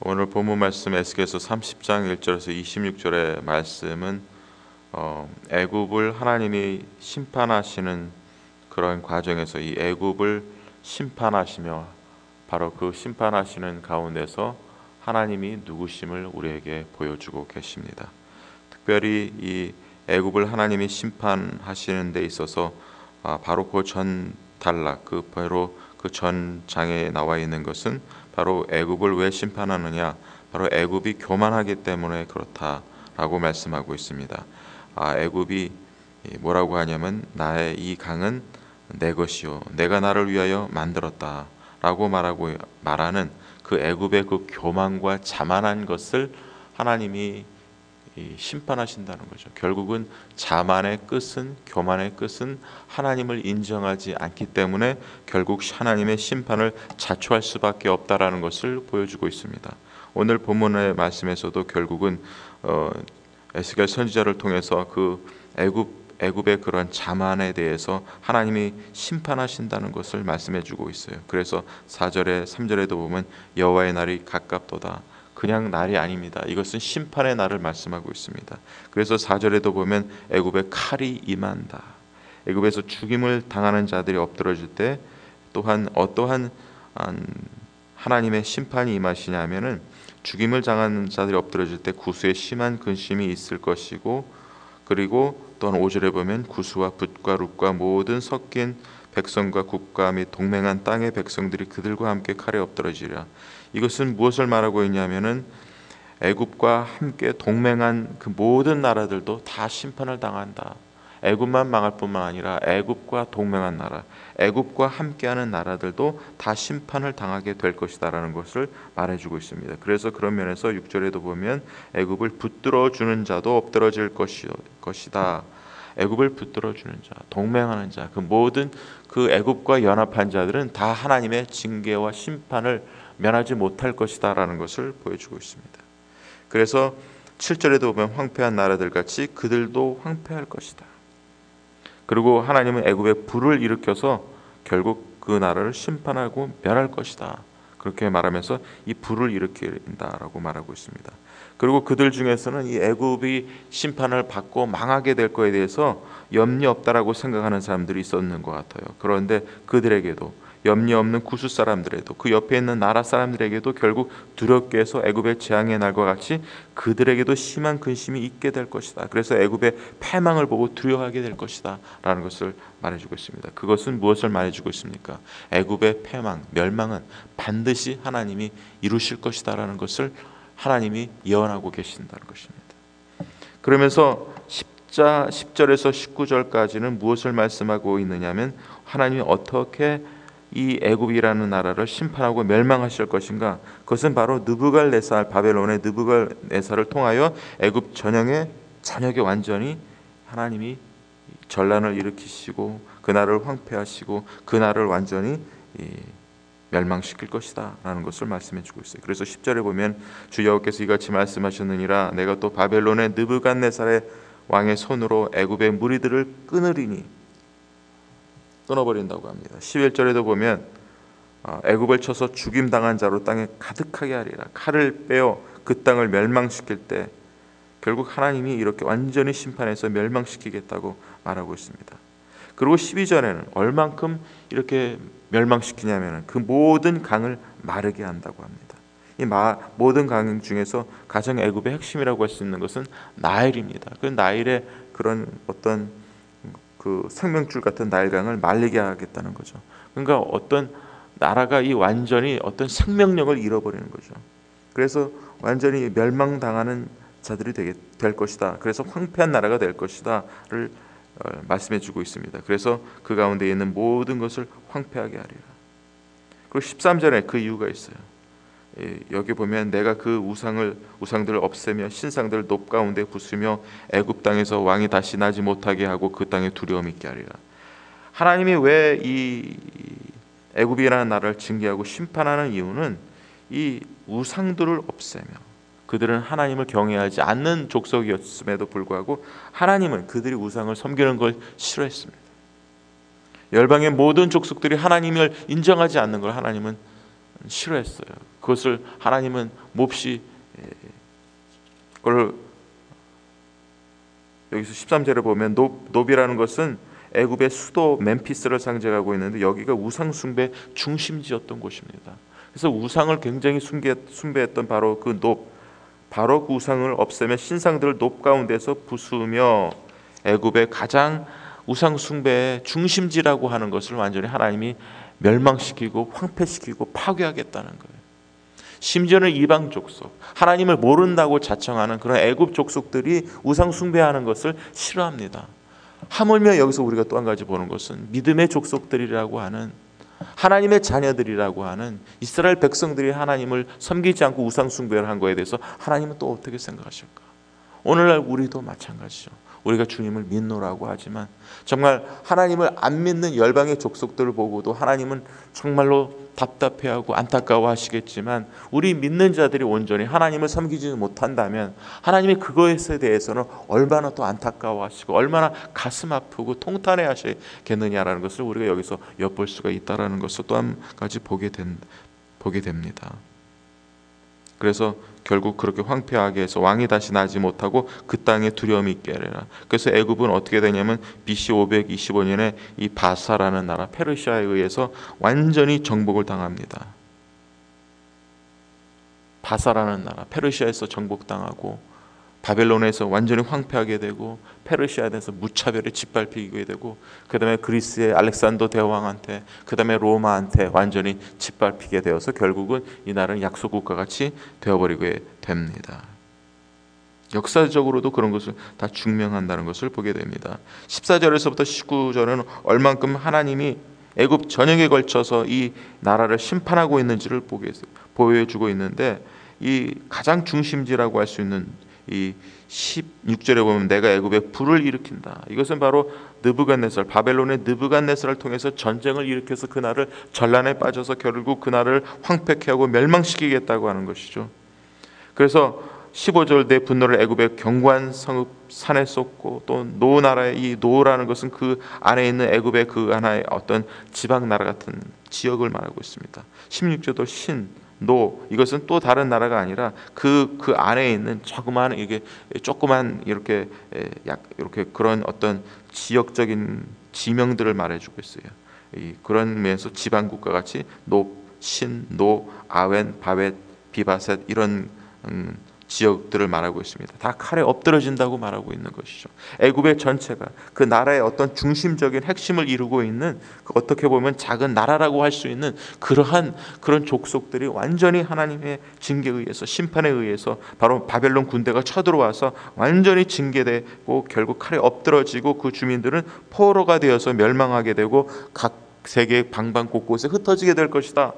오늘 본문 말씀 에스겔서 30장 1절에서 26절의 말씀은 애굽을 하나님이 심판하시는 그런 과정에서 이 애굽을 심판하시며 바로 그 심판하시는 가운데서 하나님이 누구심을 우리에게 보여주고 계십니다. 특별히 이 애굽을 하나님이 심판하시는 데 있어서 바로 그 전 단락, 바로 그 전 장에 나와 있는 것은 바로 애굽을 왜 심판하느냐, 바로 애굽이 교만하기 때문에 그렇다라고 말씀하고 있습니다. 애굽이 뭐라고 하냐면 나의 이 강은 내 것이요 내가 나를 위하여 만들었다라고 말하는 그 애굽의 그 교만과 자만한 것을 하나님이 심판하신다는 거죠. 결국은 자만의 끝은, 교만의 끝은 하나님을 인정하지 않기 때문에 결국 하나님의 심판을 자초할 수밖에 없다라는 것을 보여주고 있습니다. 오늘 본문의 말씀에서도 결국은 에스겔 선지자를 통해서 그 애굽의 그런 자만에 대해서 하나님이 심판하신다는 것을 말씀해주고 있어요. 그래서 4절에 3절에도 보면 여호와의 날이 가깝도다. 그냥 날이 아닙니다. 이것은 심판의 날을 말씀하고 있습니다. 그래서 4절에도 보면 애굽의 칼이 임한다. 애굽에서 죽임을 당하는 자들이 엎드러질 때 또한 어떠한 하나님의 심판이 임하시냐면은 죽임을 당하는 자들이 엎드러질 때 구수에 심한 근심이 있을 것이고, 그리고 또한 5절에 보면 구수와 붓과 룻과 모든 섞인 백성과 국가 및 동맹한 땅의 백성들이 그들과 함께 칼에 엎드러지리라. 이것은 무엇을 말하고 있냐면은 애굽과 함께 동맹한 그 모든 나라들도 다 심판을 당한다. 애굽만 망할 뿐만 아니라 애굽과 동맹한 나라, 애굽과 함께하는 나라들도 다 심판을 당하게 될 것이다라는 것을 말해주고 있습니다. 그래서 그런 면에서 6절에도 보면 애굽을 붙들어 주는 자도 엎드러질 것이다. 애굽을 붙들어 주는 자, 동맹하는 자, 그 모든 그 애굽과 연합한 자들은 다 하나님의 징계와 심판을 면하지 못할 것이다라는 것을 보여주고 있습니다. 그래서 7절에도 보면 황폐한 나라들 같이 그들도 황폐할 것이다. 그리고 하나님은 애굽에 불을 일으켜서 결국 그 나라를 심판하고 멸할 것이다. 그렇게 말하면서 이 불을 일으킨다라고 말하고 있습니다. 그리고 그들 중에서는 이 애굽이 심판을 받고 망하게 될 거에 대해서 염려 없다라고 생각하는 사람들이 있었는 것 같아요. 그런데 그들에게도 염려 없는 구스 사람들에도 그 옆에 있는 나라 사람들에게도 결국 두렵게 해서 애굽의 재앙의 날과 같이 그들에게도 심한 근심이 있게 될 것이다. 그래서 애굽의 패망을 보고 두려워하게 될 것이다 라는 것을 말해주고 있습니다. 그것은 무엇을 말해주고 있습니까? 애굽의 패망, 멸망은 반드시 하나님이 이루실 것이다 라는 것을 하나님이 예언하고 계신다는 것입니다. 그러면서 10절에서 19절까지는 무엇을 말씀하고 있느냐면 하나님이 어떻게 이 애굽이라는 나라를 심판하고 멸망하실 것인가. 그것은 바로 느부갈네살, 바벨론의 느부갈네살을 통하여 애굽 전역에 완전히 하나님이 전란을 일으키시고 그 나라를 황폐하시고 그 나라를 완전히 멸망시킬 것이다 라는 것을 말씀해 주고 있어요. 그래서 10절에 보면 주 여호와께서 이같이 말씀하셨느니라 내가 또 바벨론의 느부갓네살의 왕의 손으로 애굽의 무리들을 끊어버린다고 합니다. 11절에도 보면 애굽을 쳐서 죽임당한 자로 땅에 가득하게 하리라. 칼을 빼어 그 땅을 멸망시킬 때 결국 하나님이 이렇게 완전히 심판해서 멸망시키겠다고 말하고 있습니다. 그리고 12절에는 얼만큼 이렇게 멸망시키냐면 그 모든 강을 마르게 한다고 합니다. 이 모든 강 중에서 가장 애굽의 핵심이라고 할 수 있는 것은 나일입니다. 그 나일의 그런 어떤 그 생명줄 같은 나일강을 말리게 하겠다는 거죠. 그러니까 어떤 나라가 이 완전히 어떤 생명력을 잃어버리는 거죠. 그래서 완전히 멸망당하는 자들이 될 것이다. 그래서 황폐한 나라가 될 것이다를 말씀해 주고 있습니다. 그래서 그 가운데 있는 모든 것을 황폐하게 하리라. 그리고 13절에 그 이유가 있어요. 여기 보면 내가 그 우상들을 없애며 신상들을 높 가운데 부수며 애굽 땅에서 왕이 다시 나지 못하게 하고 그 땅에 두려움 있게 하리라. 하나님이 왜 이 애굽이라는 나라를 징계하고 심판하는 이유는 이 우상들을 없애며, 그들은 하나님을 경외하지 않는 족속이었음에도 불구하고 하나님은 그들이 우상을 섬기는 걸 싫어했습니다. 열방의 모든 족속들이 하나님을 인정하지 않는 걸 하나님은 싫어했어요. 그것을 하나님은 몹시 그걸 여기서 13절에 보면 노비라는 것은 애굽의 수도 멤피스를 상징하고 있는데 여기가 우상 숭배 중심지였던 곳입니다. 그래서 우상을 굉장히 숭배했던 바로 그 바로 그 우상을 없애며 신상들을 높 가운데서 부수며 애굽의 가장 우상 숭배의 중심지라고 하는 것을 완전히 하나님이 멸망시키고 황폐시키고 파괴하겠다는 거예요. 심지어는 이방 족속, 하나님을 모른다고 자청하는 그런 애굽 족속들이 우상 숭배하는 것을 싫어합니다. 하물며 여기서 우리가 또 한 가지 보는 것은 믿음의 족속들이라고 하는 하나님의 자녀들이라고 하는 이스라엘 백성들이 하나님을 섬기지 않고 우상 숭배를 한 거에 대해서 하나님은 또 어떻게 생각하실까? 오늘날 우리도 마찬가지죠. 우리가 주님을 믿노라고 하지만 정말 하나님을 안 믿는 열방의 족속들을 보고도 하나님은 정말로 답답해하고 안타까워하시겠지만 우리 믿는 자들이 온전히 하나님을 섬기지 못한다면 하나님이 그것에 대해서는 얼마나 또 안타까워하시고 얼마나 가슴 아프고 통탄해하시겠느냐라는 것을 우리가 여기서 엿볼 수가 있다라는 것을 또 한 가지 보게 됩니다. 그래서 결국 그렇게 황폐하게 해서 왕이 다시 나지 못하고 그 땅에 두려움이 있게 하리라. 그래서 애굽은 어떻게 되냐면 BC 525년에 이 바사라는 나라 페르시아에 의해서 완전히 정복을 당합니다. 바사라는 나라 페르시아에서 정복당하고 바벨론에서 완전히 황폐하게 되고 페르시아에서 무차별에 짓밟히게 되고 그 다음에 그리스의 알렉산더 대왕한테 그 다음에 로마한테 완전히 짓밟히게 되어서 결국은 이 나라는 약소국가 같이 되어버리게 됩니다. 역사적으로도 그런 것을 다 증명한다는 것을 보게 됩니다. 14절에서부터 19절은 얼만큼 하나님이 애굽 전역에 걸쳐서 이 나라를 심판하고 있는지를 보여주고 있는데 이 가장 중심지라고 할 수 있는 이 16절에 보면 내가 애굽에 불을 일으킨다. 이것은 바로 느부갓네살, 바벨론의 느부갓네살을 통해서 전쟁을 일으켜서 그 나라를 전란에 빠져서 결국 그 나라를 황폐케 하고 멸망시키겠다고 하는 것이죠. 그래서 15절 내 분노를 애굽의 견고한 성읍 산에 쏟고 또 노 나라의 이 노라는 것은 그 안에 있는 애굽의 그 하나의 어떤 지방 나라 같은 지역을 말하고 있습니다. 16절도 신 노 이것은 또 다른 나라가 아니라 그 안에 있는 조그만 이렇게 그런 어떤 지역적인 지명들을 말해주고 있어요. 그런 면에서 지방 국가 같이 노, 신, 노, 아웬, 바벳, 비바셋 이런 지역들을 말하고 있습니다. 다 칼에 엎드러진다고 말하고 있는 것이죠. 애굽의 전체가 그 나라의 어떤 중심적인 핵심을 이루고 있는 어떻게 보면 작은 나라라고 할 수 있는 그런 족속들이 완전히 하나님의 징계에 의해서 심판에 의해서 바로 바벨론 군대가 쳐들어와서 완전히 징계되고 결국 칼에 엎드러지고 그 주민들은 포로가 되어서 멸망하게 되고 각 세계 방방 곳곳에 흩어지게 될 것이다.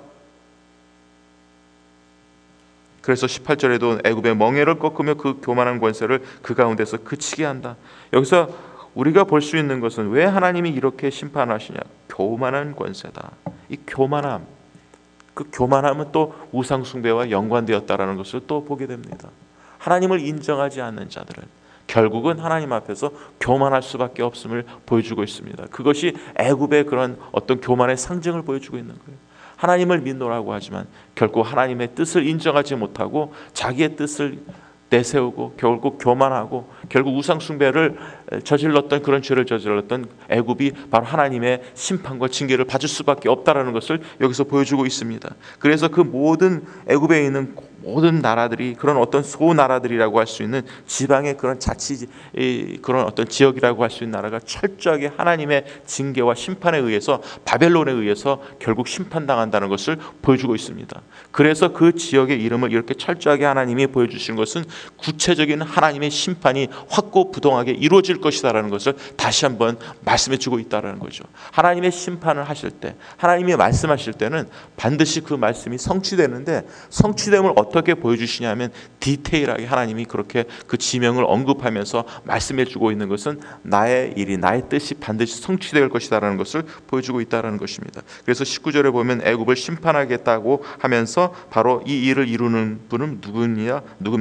그래서 18절에도 애굽의 멍에를 꺾으며 그 교만한 권세를 그 가운데서 그치게 한다. 여기서 우리가 볼 수 있는 것은 왜 하나님이 이렇게 심판하시냐? 교만한 권세다. 이 교만함, 그 교만함은 또 우상 숭배와 연관되었다라는 것을 또 보게 됩니다. 하나님을 인정하지 않는 자들은 결국은 하나님 앞에서 교만할 수밖에 없음을 보여주고 있습니다. 그것이 애굽의 그런 어떤 교만의 상징을 보여주고 있는 거예요. 하나님을 믿노라고 하지만 결국 하나님의 뜻을 인정하지 못하고 자기의 뜻을 내세우고 결국 교만하고 결국 우상 숭배를 저질렀던 그런 죄를 저질렀던 애굽이 바로 하나님의 심판과 징계를 받을 수밖에 없다라는 것을 여기서 보여주고 있습니다. 그래서 그 모든 애굽에 있는 모든 나라들이 그런 어떤 소나라들이라고 할 수 있는 지방의 그런 그런 어떤 지역이라고 할 수 있는 나라가 철저하게 하나님의 징계와 심판에 의해서 바벨론에 의해서 결국 심판당한다는 것을 보여주고 있습니다. 그래서 그 지역의 이름을 이렇게 철저하게 하나님이 보여주시는 것은 구체적인 하나님의 심판이 확고부동하게 이루어질 것이다라는 것을 다시 한번 말씀해주고 있다라는 거죠. 하나님의 심판을 하실 때, 하나님이 말씀하실 때는 반드시 그 말씀이 성취되는데 성취됨을 어떻게 보여주시냐면 디테일하게 하나님이 그렇게 그 지명을 언급하면서 말씀해주고 있는 것은 나의 일이 나의 뜻이 반드시 성취될 것이다라는 것을 보여주고 있다라는 것입니다. 그래서 19절에 보면 애굽을 심판하겠다고 하면서 바로 이 일을 이루는 분은 누굽니까?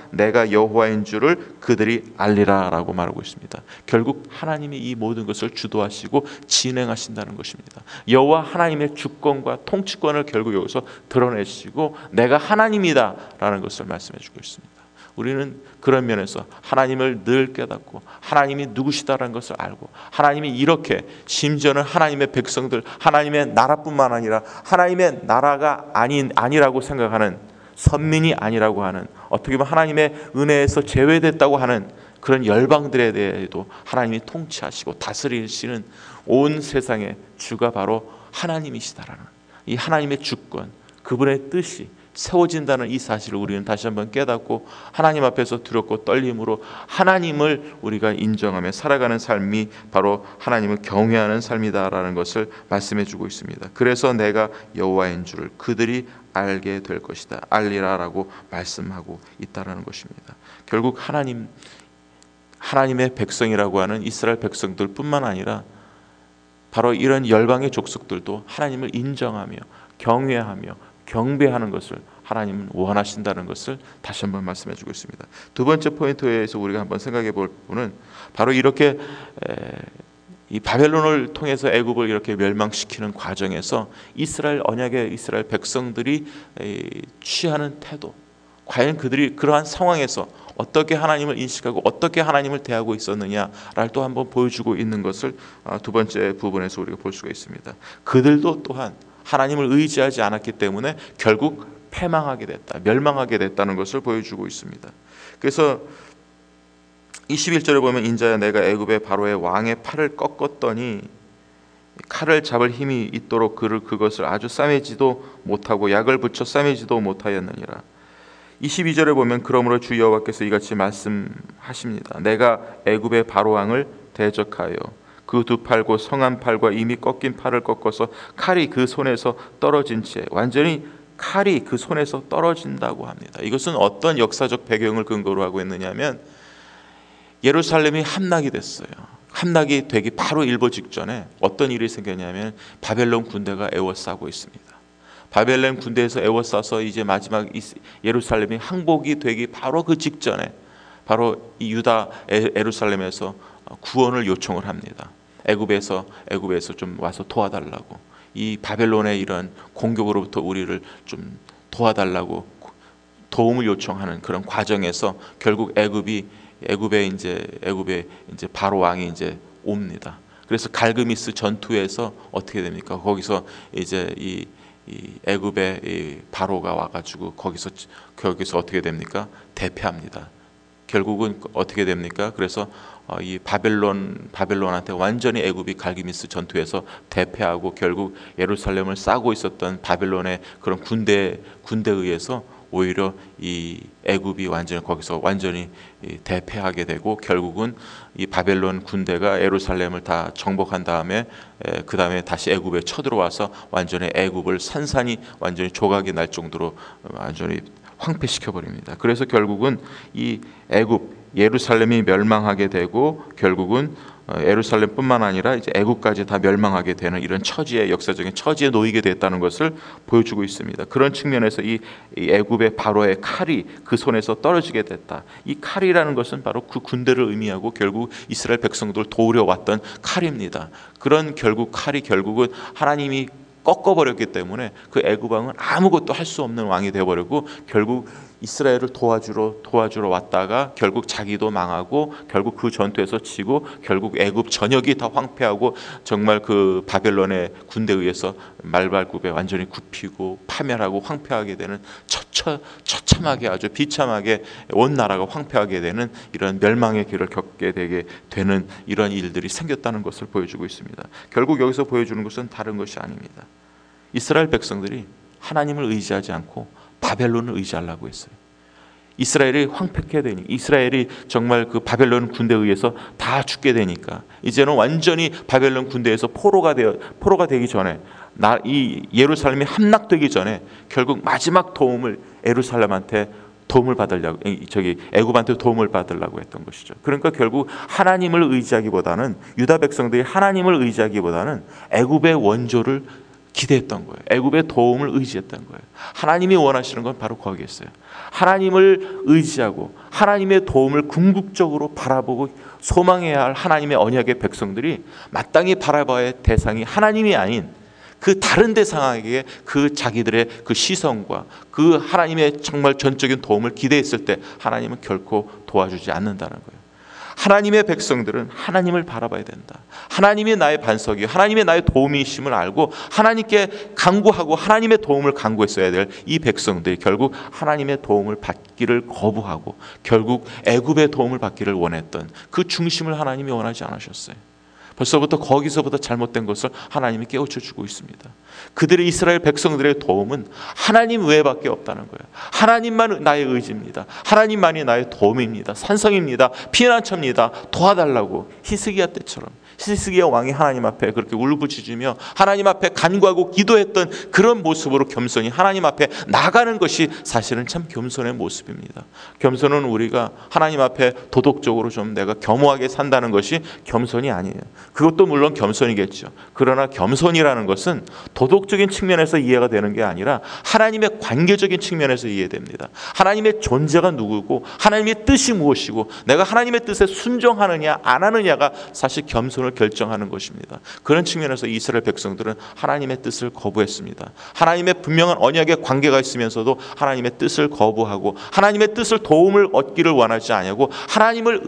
내가 여호와인 줄을 그들이 알리라 라고 말하고 있습니다. 결국 하나님이 이 모든 것을 주도하시고 진행하신다는 것입니다. 여호와 하나님의 주권과 통치권을 결국 여기서 드러내시고 내가 하나님이다 라는 것을 말씀해 주고 있습니다. 우리는 그런 면에서 하나님을 늘 깨닫고 하나님이 누구시다라는 것을 알고 하나님이 이렇게 심지어는 하나님의 백성들, 하나님의 나라뿐만 아니라 하나님의 나라가 아니라고 생각하는 선민이 아니라고 하는, 어떻게 보면 하나님의 은혜에서 제외됐다고 하는 그런 열방들에 대해도 하나님이 통치하시고 다스리시는 온 세상의 주가 바로 하나님이시다라는 이 하나님의 주권, 그분의 뜻이 세워진다는 이 사실을 우리는 다시 한번 깨닫고 하나님 앞에서 두렵고 떨림으로 하나님을 우리가 인정하며 살아가는 삶이 바로 하나님을 경외하는 삶이다라는 것을 말씀해 주고 있습니다. 그래서 내가 여호와인 줄을 그들이 알게 될 것이다, 알리라라고 말씀하고 있다라는 것입니다. 결국 하나님의 백성이라고 하는 이스라엘 백성들뿐만 아니라 바로 이런 열방의 족속들도 하나님을 인정하며 경외하며 경배하는 것을 하나님은 원하신다는 것을 다시 한번 말씀해 주고 있습니다. 두 번째 포인트에서 우리가 한번 생각해 볼 부분은 바로 이렇게 이 바벨론을 통해서 애굽을 이렇게 멸망시키는 과정에서 이스라엘 언약의 이스라엘 백성들이 취하는 태도, 과연 그들이 그러한 상황에서 어떻게 하나님을 인식하고 어떻게 하나님을 대하고 있었느냐를 또 한번 보여주고 있는 것을 두 번째 부분에서 우리가 볼 수가 있습니다. 그들도 또한 하나님을 의지하지 않았기 때문에 결국 패망하게 됐다, 멸망하게 됐다는 것을 보여주고 있습니다. 그래서 21절에 보면 인자야 내가 애굽의 바로의 왕의 팔을 꺾었더니 칼을 잡을 힘이 있도록 그것을 아주 싸매지도 못하고 약을 붙여 싸매지도 못하였느니라. 22절에 보면 그러므로 주 여호와께서 이같이 말씀하십니다. 내가 애굽의 바로 왕을 대적하여 그 두 팔 곧 성한 팔과 이미 꺾인 팔을 꺾어서 칼이 그 손에서 떨어진 채, 완전히 칼이 그 손에서 떨어진다고 합니다. 이것은 어떤 역사적 배경을 근거로 하고 있느냐면 예루살렘이 함락이 됐어요. 함락이 되기 바로 일보 직전에 어떤 일이 생겼냐면 바벨론 군대가 에워싸고 있습니다. 바벨론 군대에서 에워싸서 이제 마지막 예루살렘이 항복이 되기 바로 그 직전에 바로 이 유다 예루살렘에서 구원을 요청을 합니다. 애굽에서 좀 와서 도와달라고, 이 바벨론의 이런 공격으로부터 우리를 좀 도와달라고 도움을 요청하는 그런 과정에서 결국 애굽의 이제 바로 왕이 이제 옵니다. 그래서 갈그미스 전투에서 어떻게 됩니까? 거기서 이제 이 애굽의 이 바로가 와가지고 거기서 어떻게 됩니까? 대패합니다. 결국은 어떻게 됩니까? 그래서 이 바벨론한테 완전히 애굽이 갈기미스 전투에서 대패하고 결국 예루살렘을 싸고 있었던 바벨론의 그런 군대에 의해서 오히려 이 애굽이 거기서 완전히 대패하게 되고 결국은 이 바벨론 군대가 예루살렘을 다 정복한 다음에 그 다음에 다시 애굽에 쳐들어와서 완전히 애굽을 산산이 완전히 조각이 날 정도로 완전히 황폐시켜 버립니다. 그래서 결국은 이 애굽 예루살렘이 멸망하게 되고 결국은 예루살렘뿐만 아니라 이제 애굽까지 다 멸망하게 되는 이런 역사적인 처지에 놓이게 됐다는 것을 보여주고 있습니다. 그런 측면에서 이 애굽의 바로의 칼이 그 손에서 떨어지게 됐다. 이 칼이라는 것은 바로 그 군대를 의미하고 결국 이스라엘 백성들을 도우려 왔던 칼입니다. 그런 칼이 결국은 하나님이 꺾어버렸기 때문에 그 애굽 왕은 아무것도 할 수 없는 왕이 되어버리고 결국 이스라엘을 도와주러 왔다가 결국 자기도 망하고 결국 그 전투에서 지고 결국 애굽 전역이 다 황폐하고 정말 그 바벨론의 군대에 의해서 말발굽에 완전히 굽히고 파멸하고 황폐하게 되는 처참하게 아주 비참하게 온 나라가 황폐하게 되는 이런 멸망의 길을 겪게 되게 되는 이런 일들이 생겼다는 것을 보여주고 있습니다. 결국 여기서 보여주는 것은 다른 것이 아닙니다. 이스라엘 백성들이 하나님을 의지하지 않고 바벨론을 의지하려고 했어요. 이스라엘이 황폐케 되니 이스라엘이 정말 그 바벨론 군대에 의해서 다 죽게 되니까 이제는 완전히 바벨론 군대에서 포로가 되기 전에 이 예루살렘이 함락되기 전에 결국 마지막 도움을 예루살렘한테 도움을 받으려고 애굽한테 도움을 받으려고 했던 것이죠. 그러니까 결국 하나님을 의지하기보다는 유다 백성들이 하나님을 의지하기보다는 애굽의 원조를 기대했던 거예요. 애굽의 도움을 의지했던 거예요. 하나님이 원하시는 건 바로 거기에 있어요. 하나님을 의지하고 하나님의 도움을 궁극적으로 바라보고 소망해야 할 하나님의 언약의 백성들이 마땅히 바라봐야 할 대상이 하나님이 아닌 그 다른 대상에게 그 자기들의 그 시선과 그 하나님의 정말 전적인 도움을 기대했을 때 하나님은 결코 도와주지 않는다는 거예요. 하나님의 백성들은 하나님을 바라봐야 된다. 하나님이 나의 반석이, 하나님의 나의 도움이심을 알고 하나님께 간구하고 하나님의 도움을 간구했어야 될 이 백성들이 결국 하나님의 도움을 받기를 거부하고 결국 애굽의 도움을 받기를 원했던 그 중심을 하나님이 원하지 않으셨어요. 벌써부터 거기서부터 잘못된 것을 하나님이 깨우쳐 주고 있습니다. 그들의 이스라엘 백성들의 도움은 하나님 외에밖에 없다는 거예요. 하나님만 나의 의지입니다. 하나님만이 나의 도움입니다. 산성입니다. 피난처입니다. 도와달라고 히스기야 때처럼 히스기야 왕이 하나님 앞에 그렇게 울부짖으며 하나님 앞에 간구하고 기도했던 그런 모습으로 겸손히 하나님 앞에 나가는 것이 사실은 참 겸손의 모습입니다. 겸손은 우리가 하나님 앞에 도덕적으로 좀 내가 겸허하게 산다는 것이 겸손이 아니에요. 그것도 물론 겸손이겠죠. 그러나 겸손이라는 것은 도덕적인 측면에서 이해가 되는 게 아니라 하나님의 관계적인 측면에서 이해됩니다. 하나님의 존재가 누구고 하나님의 뜻이 무엇이고 내가 하나님의 뜻에 순종하느냐 안 하느냐가 사실 겸손을 결정하는 것입니다. 그런 측면에서 이스라엘 백성들은 하나님의 뜻을 거부했습니다. 하나님의 분명한 언약의 관계가 있으면서도 하나님의 뜻을 거부하고 하나님의 뜻을 도움을 얻기를 원하지 않고 하나님을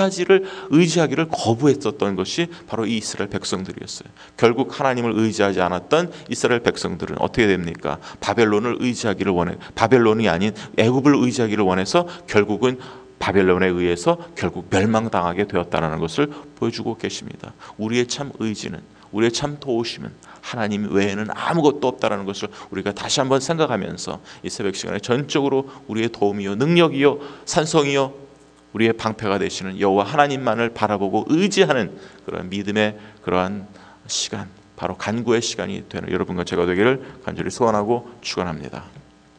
의지하기를 거부했었던 것이 바로 이 이스라엘 백성들이었어요. 결국 하나님을 의지하지 않았던 이스라엘 백성들은 어떻게 됩니까? 바벨론을 의지하기를 원해 바벨론이 아닌 애굽을 의지하기를 원해서 결국은 바벨론에 의해서 결국 멸망당하게 되었다는 것을 보여주고 계십니다. 우리의 참 의지는, 우리의 참 도우심은 하나님 외에는 아무것도 없다는 것을 우리가 다시 한번 생각하면서 이 새벽 시간에 전적으로 우리의 도움이요 능력이요 산성이요 우리의 방패가 되시는 여호와 하나님만을 바라보고 의지하는 그런 믿음의 그러한 시간, 바로 간구의 시간이 되는 여러분과 제가 되기를 간절히 소원하고 축원합니다.